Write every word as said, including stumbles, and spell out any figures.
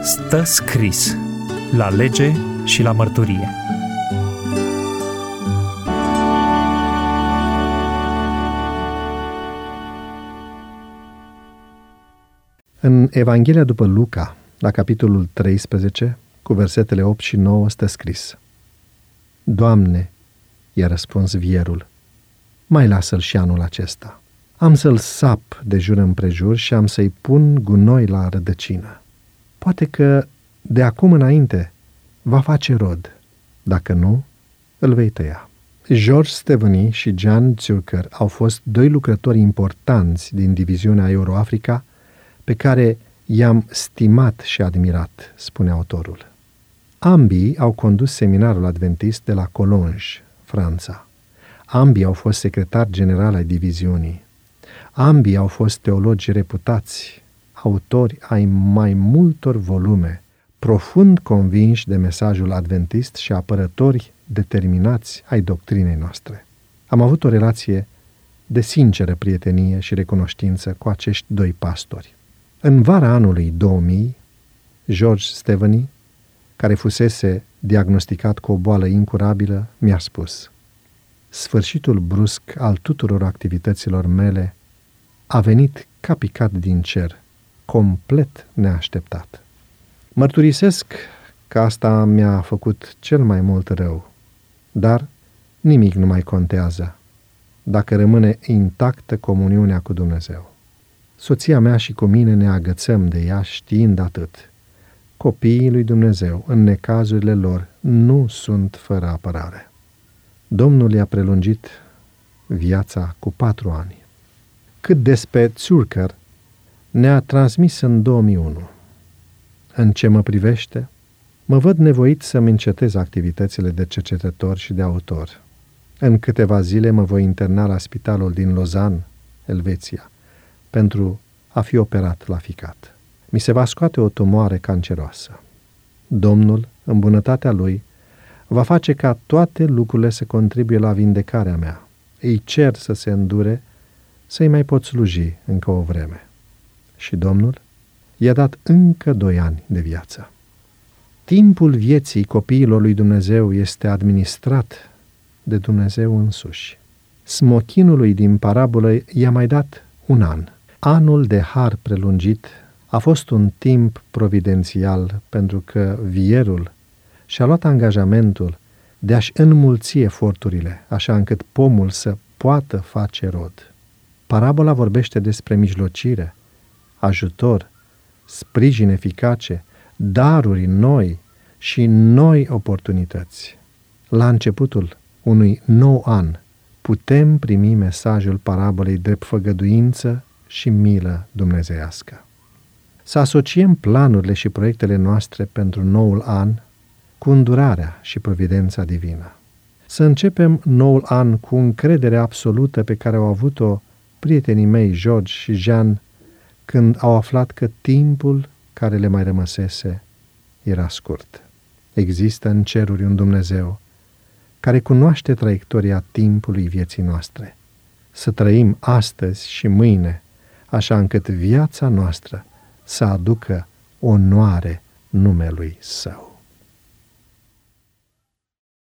Stă scris la lege și la mărturie. În Evanghelia după Luca, la capitolul treisprezece, cu versetele opt și nouă, stă scris: Doamne, i-a răspuns vierul, mai lasă-l și anul acesta. Am să-l sap de jur împrejur și am să-i pun gunoi la rădăcină. Poate că de acum înainte va face rod, dacă nu, îl vei tăia. George Steveny și Jan Zurcher au fost doi lucrători importanți din diviziunea Euro-Africa pe care i-am stimat și admirat, spune autorul. Ambii au condus seminarul adventist de la Collonges, Franța. Ambii au fost secretari generali ai diviziunii. Ambii au fost teologi reputați, autori ai mai multor volume, profund convinși de mesajul adventist și apărători determinați ai doctrinei noastre. Am avut o relație de sinceră prietenie și recunoștință cu acești doi pastori. În vara anului două mii, George Steveny, care fusese diagnosticat cu o boală incurabilă, mi-a spus: sfârșitul brusc al tuturor activităților mele a venit ca picat din cer, complet neașteptat. Mărturisesc că asta mi-a făcut cel mai mult rău, dar nimic nu mai contează dacă rămâne intactă comuniunea cu Dumnezeu. Soția mea și cu mine ne agățăm de ea știind atât: copiii lui Dumnezeu, în necazurile lor, nu sunt fără apărare. Domnul i-a prelungit viața cu patru ani. Cât despre Zurcher, ne-a transmis în două mii unu. În ce mă privește, mă văd nevoit să-mi încetez activitățile de cercetător și de autor. În câteva zile mă voi interna la spitalul din Lausanne, Elveția, pentru a fi operat la ficat. Mi se va scoate o tumoare canceroasă. Domnul, în bunătatea Lui, va face ca toate lucrurile să contribuie la vindecarea mea. Îi cer să se îndure, să-i mai pot sluji încă o vreme. Și Domnul i-a dat încă doi ani de viață. Timpul vieții copiilor lui Dumnezeu este administrat de Dumnezeu însuși. Smochinului din parabolă i-a mai dat un an. Anul de har prelungit a fost un timp providențial pentru că vierul și-a luat angajamentul de a-și înmulți eforturile, așa încât pomul să poată face rod. Parabola vorbește despre mijlocire, ajutor, sprijin eficace, daruri noi și noi oportunități. La începutul unui nou an putem primi mesajul parabolei drept făgăduință și milă dumnezeiască. Să asociem planurile și proiectele noastre pentru noul an cu îndurarea și providența divină. Să începem noul an cu încredere absolută pe care au avut-o prietenii mei George și Jean când au aflat că timpul care le mai rămăsese era scurt. Există în ceruri un Dumnezeu care cunoaște traiectoria timpului vieții noastre. Să trăim astăzi și mâine, așa încât viața noastră să aducă onoare numelui Său.